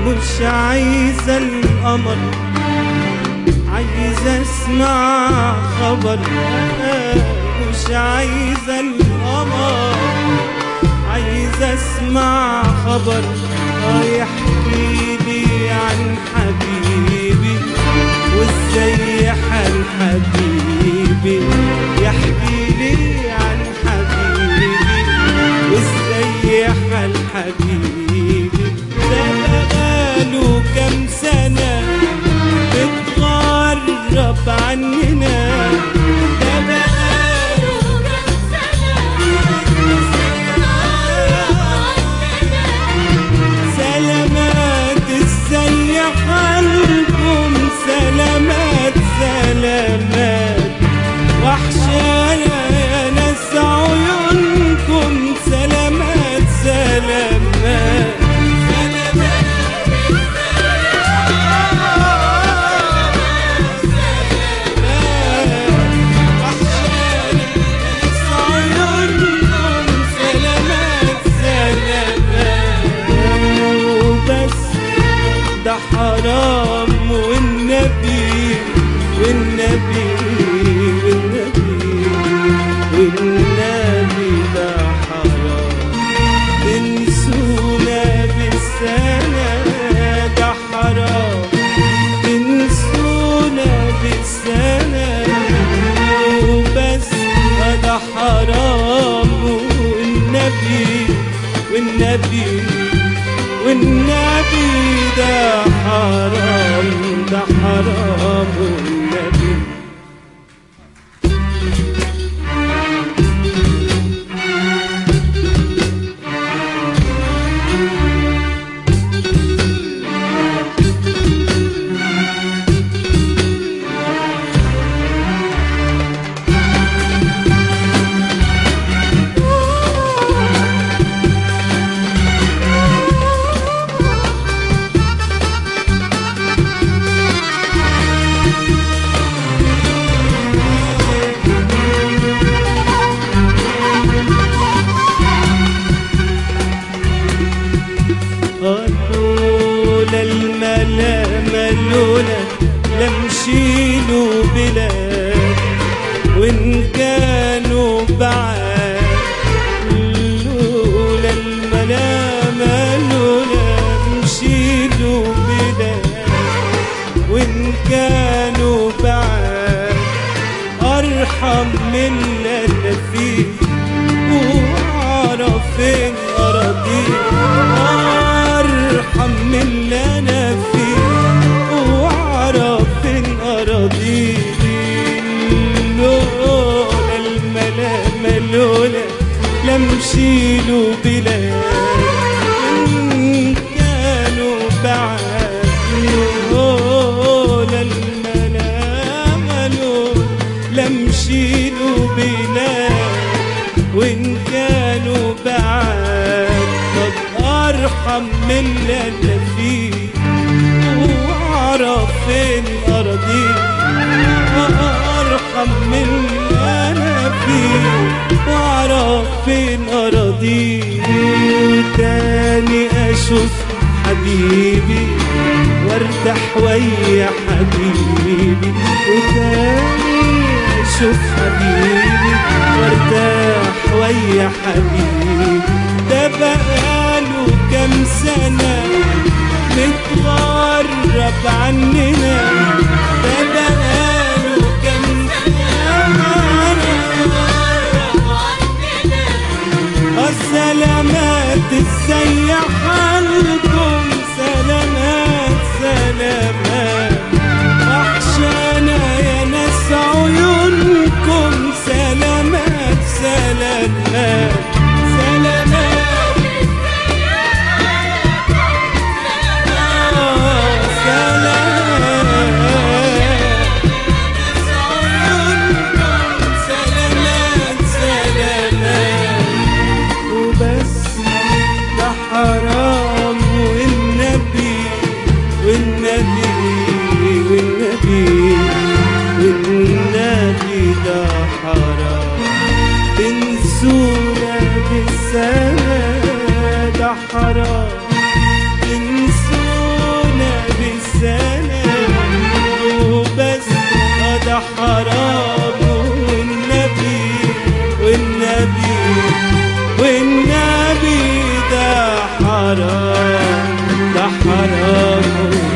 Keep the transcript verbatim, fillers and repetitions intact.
مش عايزة القمر، عايزة اسمع خبر. مش عايزة القمر، عايزة اسمع خبر. يحكي لي عن حبيبي وازاي حال حبيبي. يحكي لي عن حبيبي وازاي حال حبيبي. ده بقاله كام سنة بتغرب عننا. ده بقاله كام سنة سلامات ازاي حالكم. سلامات سلامات وحشانا يا ناس عيونكم. سلامات سلامات حرام. والنبي والنبي والنبي والنبي ده حرام. تنسونا بالسنة ده حرام. تنسونا بالسنة وبس ده حرام. والنبي والنبي والنبي ده حرام. ده حرام والنبي. لولا الملامة لولا لمشيلوا بلاد وإن كانوا بعاد. لولا الملامة لولا مشيلوا بلاد وإن كانوا بعاد. أرحم من اللي أنا فيه وأعرف فين أراضيه. أرحم من اللي أنا فيه وأعرف فين أراضيه. لولا الملامة لولا لمشيلوا بلاد إن كانوا بعاد. لولا الملامة لولا لمشيلوا بلاد وإن كانوا بعاد. طب أرحم من اللي أنا فيه وأعرف فين أراضيه. أرحم من اللي أنا فيه وأعرف فين أراضيه. تاني أشوف حبيبي وارتاح ويا حبيبي. وتاني أشوف حبيبي وارتاح ويا حبيبي. ده بقاله كام سنة متغرب عننا. ده بقاله كام سنة متغرب عننا. السلامات ازاي حالكم. سلامات سلامات وحشانا يا ناس عيونكم. سلامات سلامات سلامات حرام. والنبي والنبي والنبي والنبي ده حرام. تنسونا بالسنة ده حرام. تنسونا حرام